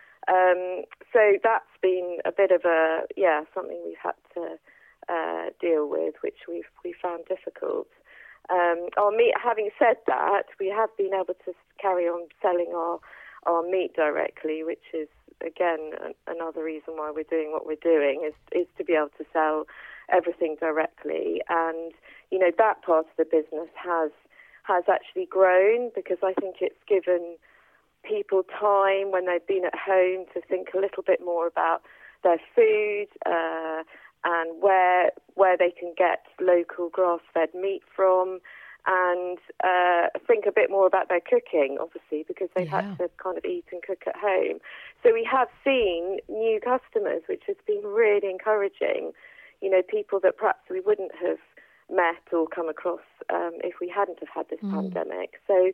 Um, so that's been a bit of a, yeah, something we've had to uh, deal with, which we've we found difficult. Um, our meat, having said that, we have been able to carry on selling our, our meat directly, which is, again, another reason why we're doing what we're doing, is, is to be able to sell everything directly. And, you know, that part of the business has has actually grown because I think it's given people time when they've been at home to think a little bit more about their food uh, and where where they can get local grass-fed meat from, and uh, think a bit more about their cooking, obviously, because they've Yeah. had to kind of eat and cook at home. So we have seen new customers, which has been really encouraging. You know, people that perhaps we wouldn't have met or come across um, if we hadn't have had this Mm. pandemic. So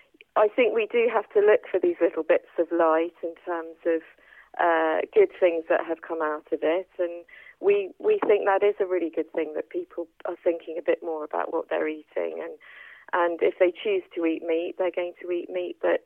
I think we do have to look for these little bits of light in terms of uh, good things that have come out of it, and we we think that is a really good thing, that people are thinking a bit more about what they're eating, and and if they choose to eat meat, they're going to eat meat that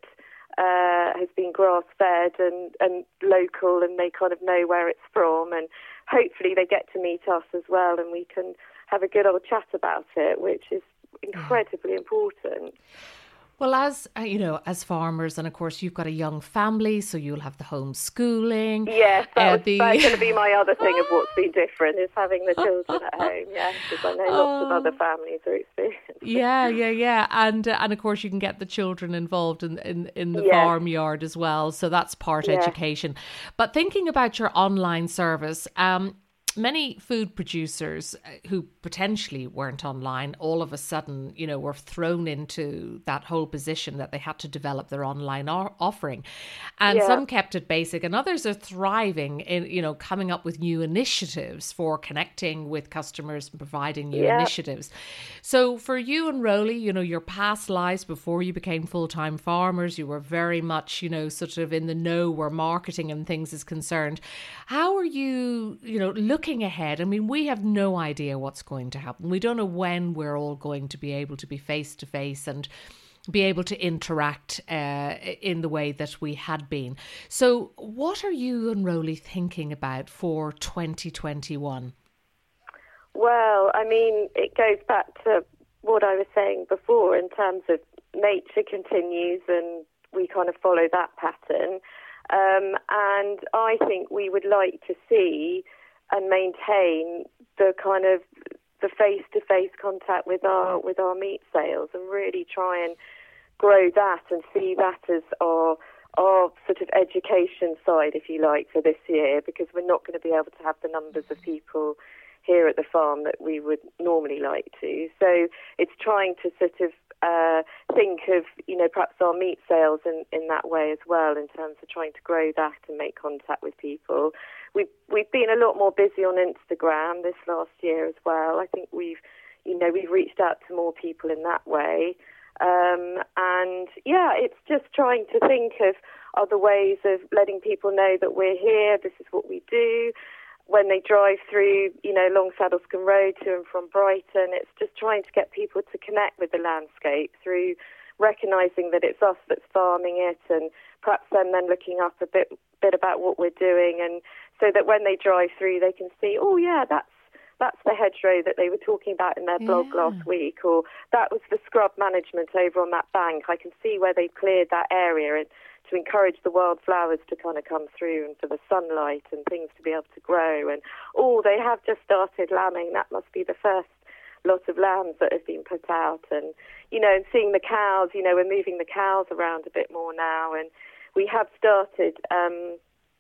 uh, has been grass-fed and, and local, and they kind of know where it's from, and hopefully they get to meet us as well, and we can have a good old chat about it, which is incredibly important. Well, as uh, you know, as farmers, and of course you've got a young family, so you'll have the homeschooling. Yes, that uh, was, the... that's going to be my other thing of what's been different, is having the children at home. Yes, because I know lots of other families are experiencing. Yeah, yeah, yeah, and uh, and of course you can get the children involved in in, in the Yes. farmyard as well, so that's part Yeah. education. But thinking about your online service, um. Many food producers who potentially weren't online all of a sudden, you know, were thrown into that whole position that they had to develop their online o- offering. And Yeah. some kept it basic, and others are thriving in, you know, coming up with new initiatives for connecting with customers and providing new Yeah. initiatives. So for you and Rowley, you know, your past lives before you became full-time farmers, you were very much, you know, sort of in the know where marketing and things is concerned. How are you, you know, looking Looking ahead? I mean, we have no idea what's going to happen. We don't know when we're all going to be able to be face to face and be able to interact uh, in the way that we had been. So what are you and Rowley thinking about for twenty twenty-one? Well, I mean, it goes back to what I was saying before in terms of nature continues and we kind of follow that pattern. Um, and I think we would like to see and maintain the kind of the face-to-face contact with our with our meat sales, and really try and grow that and see that as our our sort of education side, if you like, for this year, because we're not going to be able to have the numbers of people here at the farm that we would normally like to. So it's trying to sort of uh, think of, you know, perhaps our meat sales in, in that way as well, in terms of trying to grow that and make contact with people. We've, we've been a lot more busy on Instagram this last year as well. I think we've, you know, we've reached out to more people in that way. Um, and yeah, it's just trying to think of other ways of letting people know that we're here, this is what we do. When they drive through, you know, Long Saddlescombe Road to and from Brighton, it's just trying to get people to connect with the landscape through recognising that it's us that's farming it, and perhaps them then looking up a bit bit about what we're doing, and so that when they drive through they can see, oh yeah, that's that's the hedgerow that they were talking about in their blog Yeah. last week, or that was the scrub management over on that bank. I can see where they've cleared that area and to encourage the wildflowers to kind of come through, and for the sunlight and things to be able to grow. And, oh, they have just started lambing. That must be the first lot of lambs that have been put out. And, you know, and seeing the cows, you know, we're moving the cows around a bit more now. And we have started um,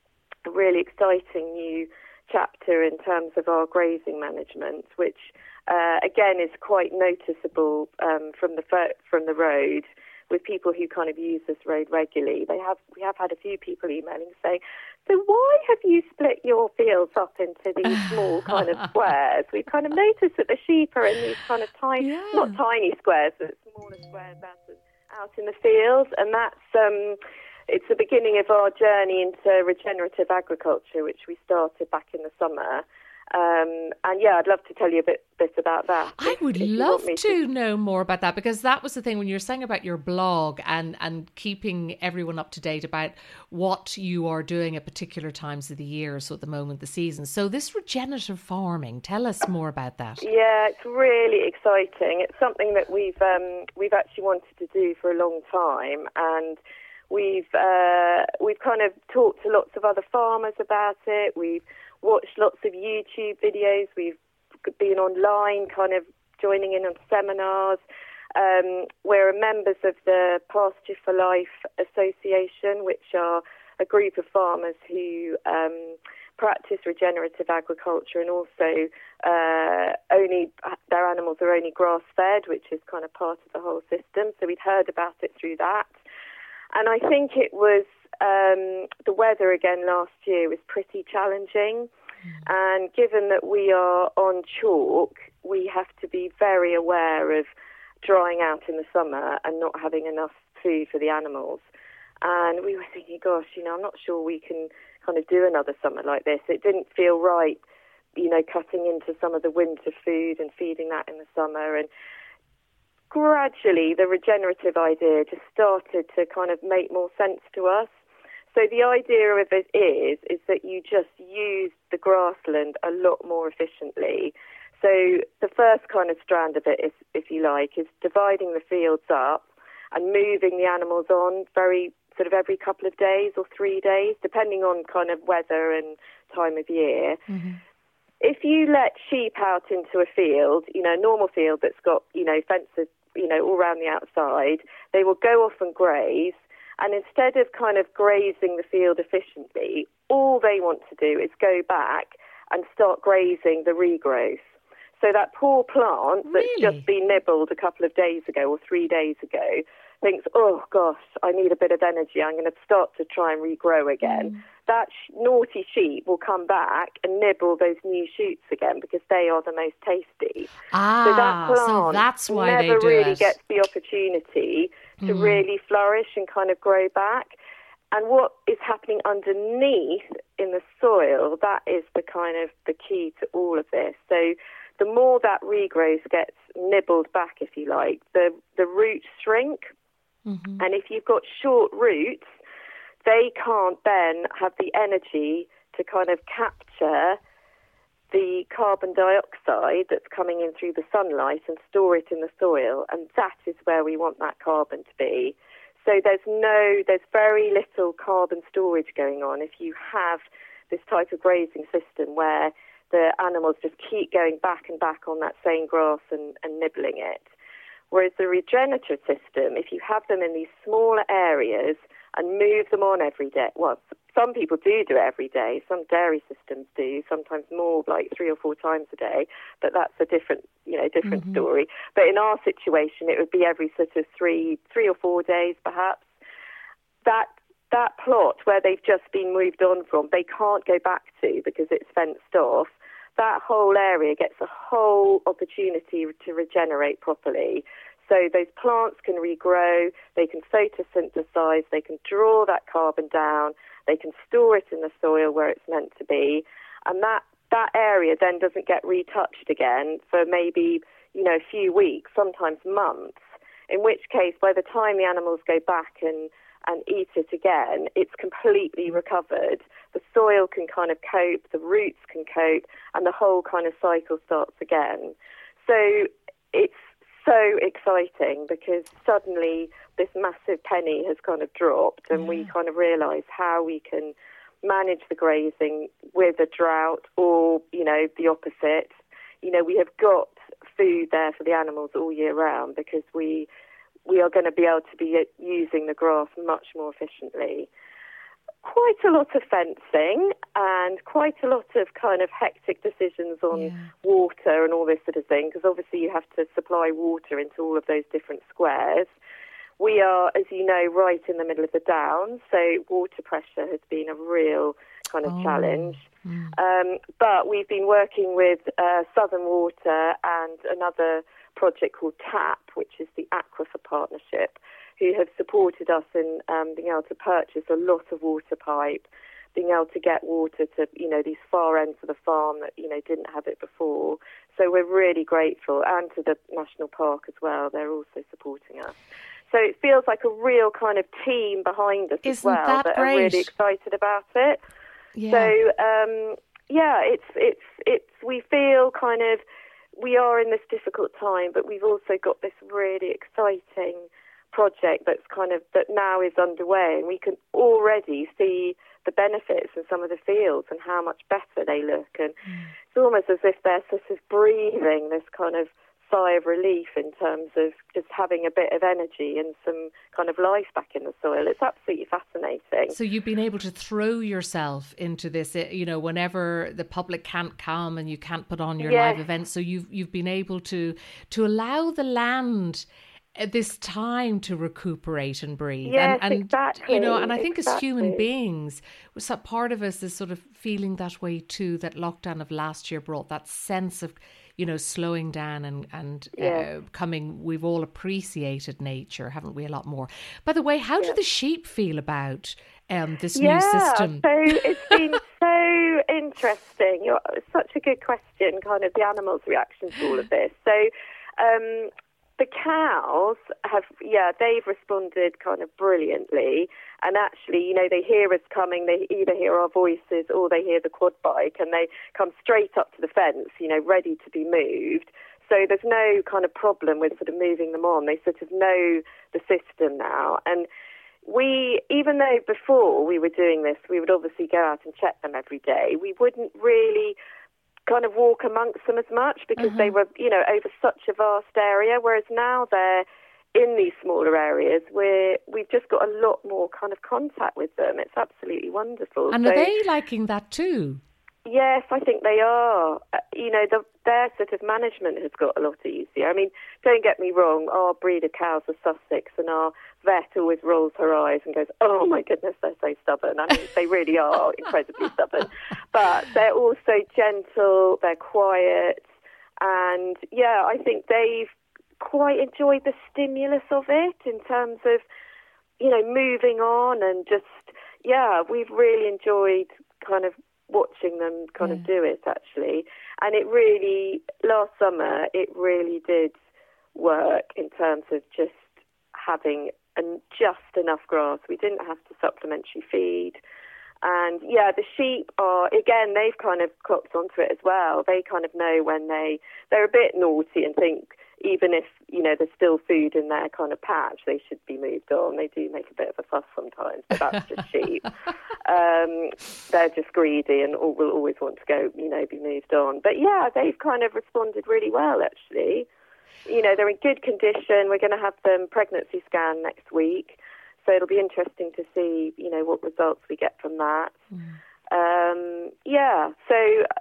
a really exciting new chapter in terms of our grazing management, which, uh, again, is quite noticeable um, from the fir- from the road, with people who kind of use this road regularly. They have we have had a few people emailing saying, so why have you split your fields up into these small kind of squares? We've kind of noticed that the sheep are in these kind of tiny, Yeah. not tiny squares, but smaller squares out in, out in the fields. And that's um, it's the beginning of our journey into regenerative agriculture, which we started back in the summer. Um, and yeah, I'd love to tell you a bit, bit about that. I if- would if you love want me to know more about that, because that was the thing when you were saying about your blog and, and keeping everyone up to date about what you are doing at particular times of the year, so at the moment, the season. So this regenerative farming, tell us more about that. Yeah, it's really exciting. It's something that we've um, we've actually wanted to do for a long time, and we've uh, we've kind of talked to lots of other farmers about it. We've watched lots of YouTube videos. We've been online, kind of joining in on seminars. Um, we're members of the Pasture for Life Association, which are a group of farmers who um, practice regenerative agriculture, and also uh, only their animals are only grass-fed, which is kind of part of the whole system. So we'd heard about it through that. And I think it was um, the weather again last year was pretty challenging. And given that we are on chalk, we have to be very aware of drying out in the summer and not having enough food for the animals. And we were thinking, gosh, you know, I'm not sure we can kind of do another summer like this. It didn't feel right, you know, cutting into some of the winter food and feeding that in the summer. And gradually the regenerative idea just started to kind of make more sense to us. So the idea of it is, is that you just use the grassland a lot more efficiently. So the first kind of strand of it, is, if you like, is dividing the fields up and moving the animals on very sort of every couple of days or three days, depending on kind of weather and time of year. Mm-hmm. If you let sheep out into a field, you know, a normal field that's got, you know, fences, you know, all around the outside, they will go off and graze. And instead of kind of grazing the field efficiently, all they want to do is go back and start grazing the regrowth. So that poor plant that's Really? just been nibbled a couple of days ago or three days ago thinks, oh, gosh, I need a bit of energy. I'm going to start to try and regrow again. Mm. That sh- naughty sheep will come back and nibble those new shoots again because they are the most tasty. Ah, so that plant so that's why never they do really it. gets the opportunity to Mm. really flourish and kind of grow back. And what is happening underneath in the soil, that is the kind of the key to all of this. So the more that regrowth gets nibbled back, if you like, the, the roots shrink. Mm-hmm. And if you've got short roots, they can't then have the energy to kind of capture the carbon dioxide that's coming in through the sunlight and store it in the soil. And that is where we want that carbon to be. So there's no, there's very little carbon storage going on if you have this type of grazing system where the animals just keep going back and back on that same grass and, and nibbling it. Whereas the regenerative system, if you have them in these smaller areas and move them on every day, well, some people do do it every day. Some dairy systems do, sometimes more, like three or four times a day. But that's a different, you know, different mm-hmm. story. But in our situation, it would be every sort of three, three or four days, perhaps. That that plot where they've just been moved on from, they can't go back to because it's fenced off. That whole area gets a whole opportunity to regenerate properly. So those plants can regrow, they can photosynthesize, they can draw that carbon down, they can store it in the soil where it's meant to be, and that, that area then doesn't get retouched again for maybe, you know, a few weeks, sometimes months, in which case by the time the animals go back and, and eat it again, it's completely recovered. The soil can kind of cope, the roots can cope, and the whole kind of cycle starts again. So it's so exciting because suddenly this massive penny has kind of dropped and yeah. we kind of realise how we can manage the grazing with a drought or, you know, the opposite. You know, we have got food there for the animals all year round because we we are going to be able to be using the grass much more efficiently. Quite a lot of fencing and quite a lot of kind of hectic decisions on yeah. water and all this sort of thing, because obviously you have to supply water into all of those different squares. We are, as you know, right in the middle of the Downs, so water pressure has been a real kind of oh. challenge. Mm. Um, but we've been working with uh, Southern Water and another project called TAP, which is the Aquifer Partnership, who have supported us in um, being able to purchase a lot of water pipe, being able to get water to, you know, these far ends of the farm that, you know, didn't have it before. So we're really grateful, and to the National Park as well. They're also supporting us. So it feels like a real kind of team behind us Isn't as well that, that great? are really excited about it. Yeah. So um, yeah, it's it's it's we feel kind of we are in this difficult time, but we've also got this really exciting project that's kind of that now is underway, and we can already see the benefits in some of the fields and how much better they look, and mm. it's almost as if they're sort of breathing this kind of sigh of relief in terms of just having a bit of energy and some kind of life back in the soil. It's absolutely fascinating. So you've been able to throw yourself into this, you know, whenever the public can't come and you can't put on your yes. live events. So you've you've been able to to allow the land this time to recuperate and breathe. Yes, and, and exactly. You know, and I think exactly. as human beings, part of us is sort of feeling that way too. That lockdown of last year brought that sense of, you know, slowing down and, and yeah. uh, coming. We've all appreciated nature, haven't we, a lot more. By the way, how yeah. do the sheep feel about um, this yeah, new system? So it's been so interesting. You're, it's such a good question, kind of the animals' reaction to all of this. So um, the cows have, yeah, they've responded kind of brilliantly. And actually, you know, they hear us coming, they either hear our voices or they hear the quad bike, and they come straight up to the fence, you know, ready to be moved. So there's no kind of problem with sort of moving them on. They sort of know the system now. And we, even though before we were doing this, we would obviously go out and check them every day, we wouldn't really kind of walk amongst them as much because uh-huh. they were, you know, over such a vast area, whereas now they're in these smaller areas where we've just got a lot more kind of contact with them. It's absolutely wonderful. And so, are they liking that too? Yes, I think they are. Uh, you know, the, their sort of management has got a lot easier. I mean, don't get me wrong, our breed of cows are Sussex, and our vet always rolls her eyes and goes, oh my goodness, they're so stubborn. I mean, they really are incredibly stubborn. But they're also gentle, they're quiet, and yeah, I think they've quite enjoyed the stimulus of it in terms of, you know, moving on and just, yeah, we've really enjoyed kind of watching them kind yeah. of do it, actually. And it really, last summer, it really did work in terms of just having an, just enough grass. We didn't have to supplementary feed. And, yeah, the sheep are, again, they've kind of clocked onto it as well. They kind of know when they, they're a bit naughty and think, even if, you know, there's still food in their kind of patch, they should be moved on. They do make a bit of a fuss sometimes, but that's just sheep. Um, they're just greedy and all, will always want to go, you know, be moved on. But yeah, they've kind of responded really well, actually. You know, they're in good condition. We're going to have them pregnancy scan next week. So it'll be interesting to see, you know, what results we get from that. Mm. Um, yeah, so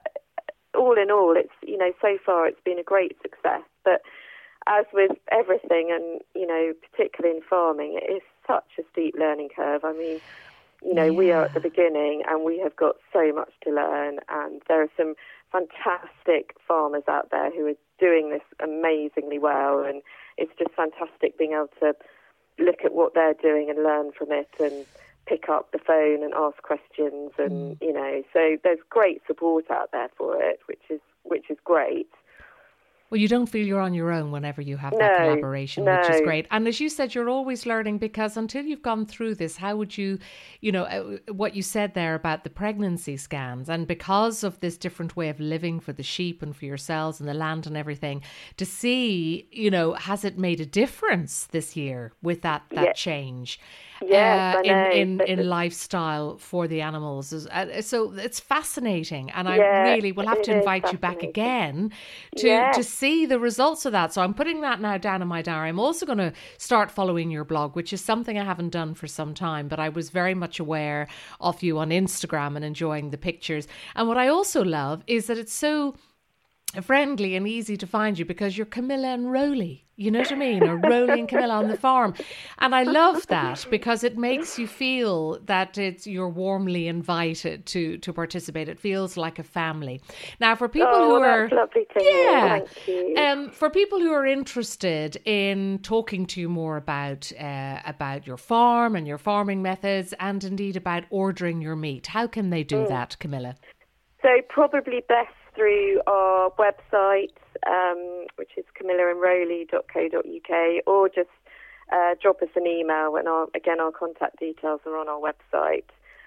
all in all, it's, you know, so far it's been a great success. But as with everything, and, you know, particularly in farming, it is such a steep learning curve. I mean, you know, yeah. we are at the beginning and we have got so much to learn, and there are some fantastic farmers out there who are doing this amazingly well, and it's just fantastic being able to look at what they're doing and learn from it and pick up the phone and ask questions, and, mm. you know, so there's great support out there for it, which is which is great. Well, you don't feel you're on your own whenever you have no, that collaboration, no. which is great. And as you said, you're always learning, because until you've gone through this, how would you, you know, uh, what you said there about the pregnancy scans, and because of this different way of living for the sheep and for yourselves and the land and everything, to see, you know, has it made a difference this year with that, that yeah. change? Yes, uh, I know. in, in, in lifestyle for the animals. Uh, so it's fascinating. And I yeah, really will have to invite you back again to, yeah. to see the results of that. So I'm putting that now down in my diary. I'm also going to start following your blog, which is something I haven't done for some time, but I was very much aware of you on Instagram and enjoying the pictures. And what I also love is that it's so friendly and easy to find you, because you're Camilla and Rowley, you know what I mean? Or Rowley and Camilla on the farm. And I love that, because it makes you feel that it's you're warmly invited to to participate. It feels like a family. Now, for people oh, who well, are that's lovely to yeah, hear. Thank you. Um, for people who are interested in talking to you more about uh, about your farm and your farming methods, and indeed about ordering your meat, how can they do mm. that, Camilla? So probably best through our website, um, which is camilla and rowley dot co dot uk, or just uh, drop us an email. And our, again, our contact details are on our website.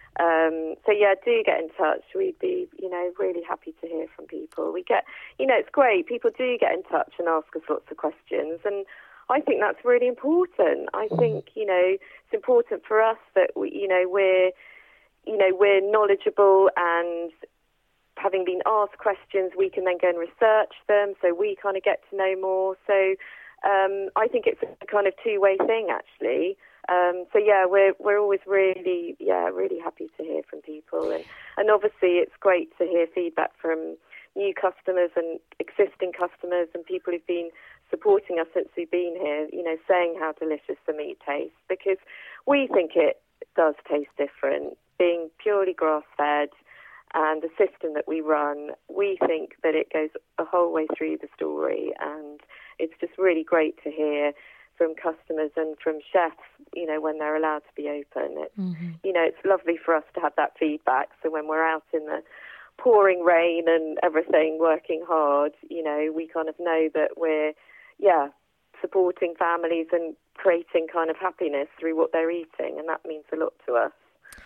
Um, so yeah, do get in touch. We'd be, you know, really happy to hear from people. We get, you know, it's great. People do get in touch and ask us lots of questions, and I think that's really important. I think, you know, it's important for us that we, you know, we're, you know, we're knowledgeable, and having been asked questions, we can then go and research them, so we kind of get to know more. So um, I think it's a kind of two-way thing, actually. Um, so yeah, we're we're always really yeah really happy to hear from people, and and obviously it's great to hear feedback from new customers and existing customers and people who've been supporting us since we've been here. You know, saying how delicious the meat tastes, because we think it does taste different, being purely grass-fed. And the system that we run, we think that it goes the whole way through the story, and it's just really great to hear from customers and from chefs, you know, when they're allowed to be open. It's, mm-hmm. you know, it's lovely for us to have that feedback. So when we're out in the pouring rain and everything, working hard, you know, we kind of know that we're, yeah, supporting families and creating kind of happiness through what they're eating, and that means a lot to us.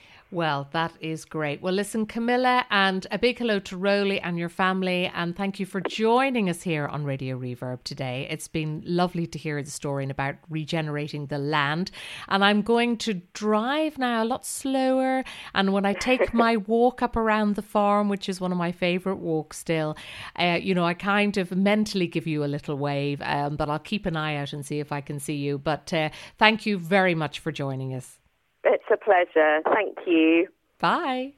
Well, that is great. Well, listen, Camilla, and a big hello to Rowley and your family, and thank you for joining us here on Radio Reverb today. It's been lovely to hear the story about regenerating the land, and I'm going to drive now a lot slower, and when I take my walk up around the farm, which is one of my favourite walks still, uh, you know, I kind of mentally give you a little wave, um, but I'll keep an eye out and see if I can see you. But uh, thank you very much for joining us. It's a pleasure. Thank you. Bye.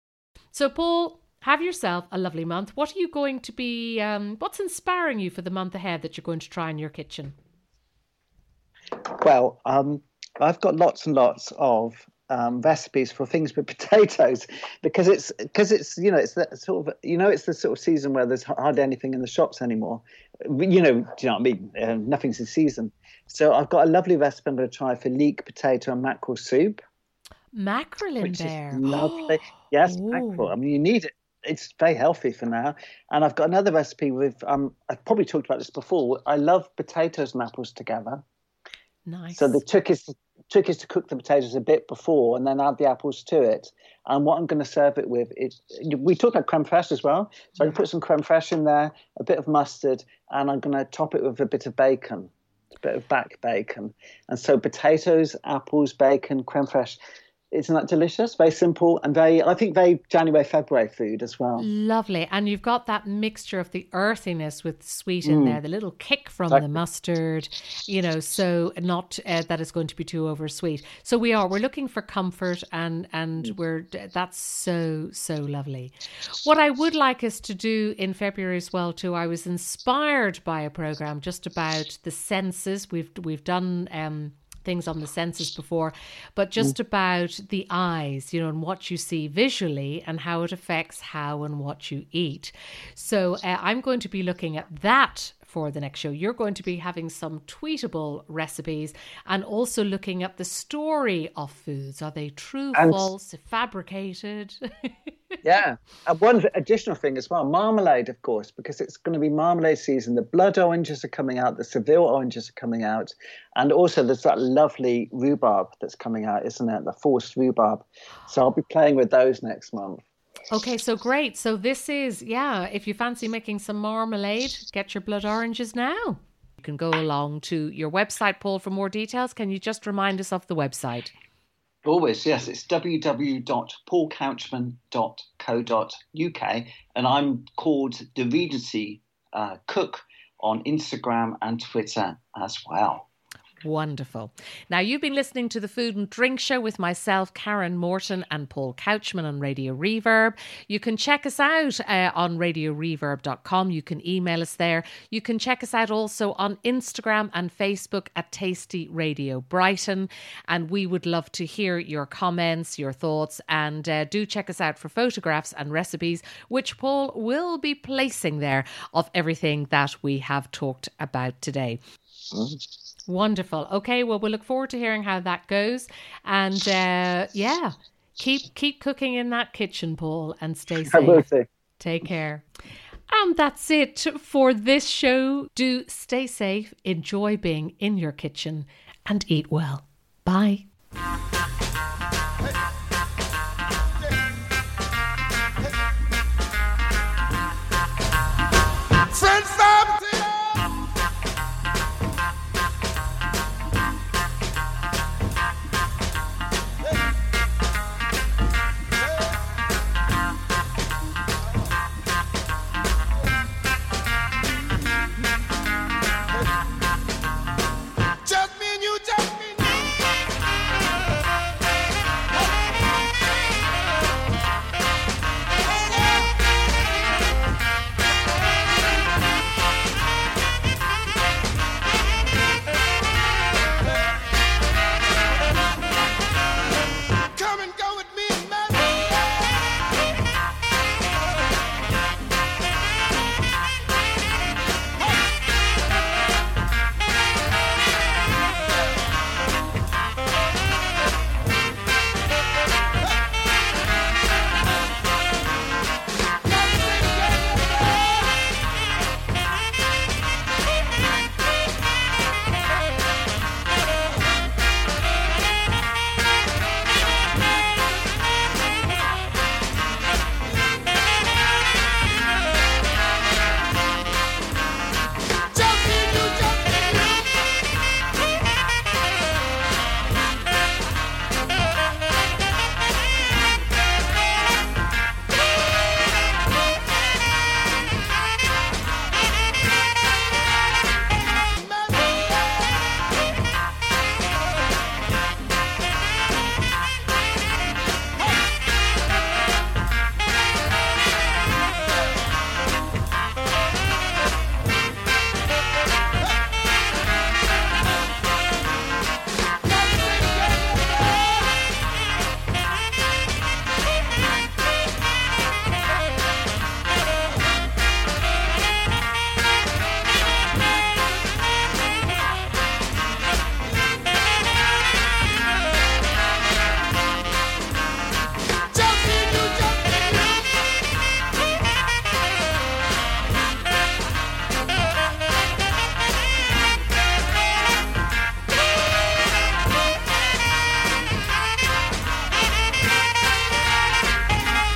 So, Paul, have yourself a lovely month. What are you going to be, um, what's inspiring you for the month ahead that you're going to try in your kitchen? Well, um, I've got lots and lots of um, recipes for things with potatoes, because it's, because it's, you know, it's that sort of, you know, it's the sort of season where there's hardly anything in the shops anymore. You know, do you know what I mean? Uh, nothing's in season. So I've got a lovely recipe I'm going to try for leek, potato and mackerel soup. Mackerel in which there. Is lovely. Yes, Ooh. mackerel. I mean, you need it. It's very healthy for now. And I've got another recipe with, um, I've probably talked about this before. I love potatoes and apples together. Nice. So the trick is, trick is to cook the potatoes a bit before and then add the apples to it. And what I'm going to serve it with is, we talk about creme fraiche as well. So I can put some creme fraiche in there, a bit of mustard, and I'm going to top it with a bit of bacon, a bit of back bacon. And so potatoes, apples, bacon, creme fraiche. Isn't that delicious? Very simple and very, I think, very January, February food as well. Lovely. And you've got that mixture of the earthiness with sweet in Mm. there, the little kick from Exactly. the mustard, you know, so not uh, that it's going to be too over sweet. So we are, we're looking for comfort and, and we're, that's so, so lovely. What I would like us to do in February as well too, I was inspired by a program just about the senses. We've, we've done, um, things on the senses before, but just about the eyes, you know, and what you see visually and how it affects how and what you eat. So uh, I'm going to be looking at that for the next show. You're going to be having some tweetable recipes and also looking at the story of foods. Are they true, And- false, fabricated? Yeah. And one additional thing as well, marmalade, of course, because it's going to be marmalade season. The blood oranges are coming out, the Seville oranges are coming out. And also there's that lovely rhubarb that's coming out, isn't it? The forced rhubarb. So I'll be playing with those next month. Okay, so great. So this is, yeah, if you fancy making some marmalade, get your blood oranges now. You can go along to your website, Paul, for more details. Can you just remind us of the website? Always, yes. It's w w w dot paul couchman dot co dot u k. And I'm called The Regency uh, Cook on Instagram and Twitter as well. Wonderful. Now, you've been listening to the Food and Drink Show with myself, Karen Morton, and Paul Couchman on Radio Reverb. You can check us out uh, on radio reverb dot com. You can email us there. You can check us out also on Instagram and Facebook at Tasty Radio Brighton. And we would love to hear your comments, your thoughts, and uh, do check us out for photographs and recipes, which Paul will be placing there of everything that we have talked about today. Mm. Wonderful. Okay, well, we'll look forward to hearing how that goes. And uh, yeah, keep keep cooking in that kitchen, Paul, and stay I will safe. say. Take care. And that's it for this show. Do stay safe, enjoy being in your kitchen, and eat well. Bye.